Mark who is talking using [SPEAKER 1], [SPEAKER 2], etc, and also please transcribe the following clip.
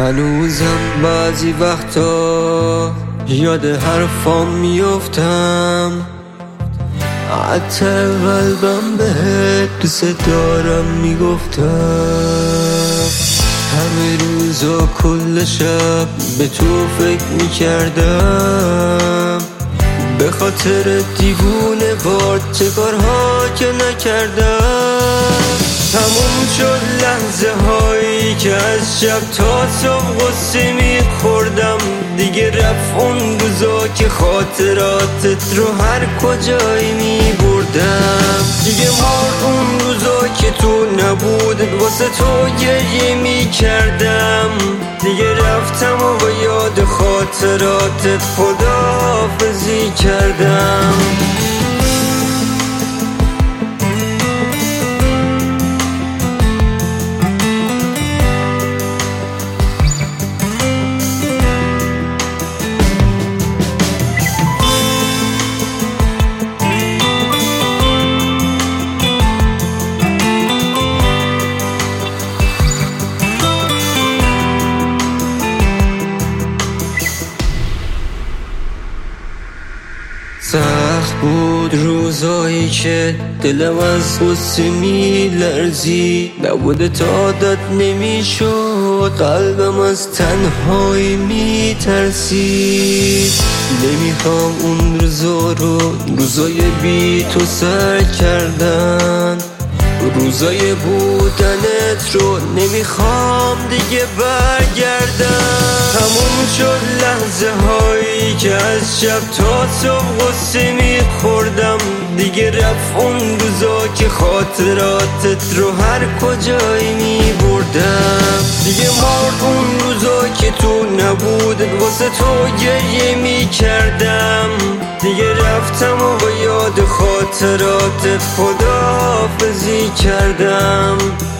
[SPEAKER 1] هنوزم بعضی وقتا یاد حرفام میافتم، حتی قلبم بهت دوست دارم میگفتم. همه روزا کل شب به تو فکر میکردم، به خاطر دیوونه وار چه کارها که نکردم. تموم شد لحظه هایی که از شب تا صبح غصه میخوردم، دیگه رفت اون روزا که خاطراتت رو هر کجایی میبردم. دیگه مرد اون روزا که تو نبودت واسه تو گریه میکردم، دیگه رفتم و با یاد خاطراتت خداحافظی کردم. سخت بود روزایی که دلم از غصه میلرزید، نبوده تا عادت نمیشد، قلبم از تنهایی میترسید. نمیخوام اون روزا رو روزای بی تو سر کردن، روزای بودنت رو نمیخوام دیگه برگردم. تموم شد لحظه هایی که از شب تا صبح غصه میخوردم، دیگه رفت اون روزا که خاطراتت رو هر کجایی میبردم. دیگه مرد اون روزا که تو نبودت واسه تو گریه میکردم، دیگه رفتم و با یاد خاطراتت خداحافظی کردم.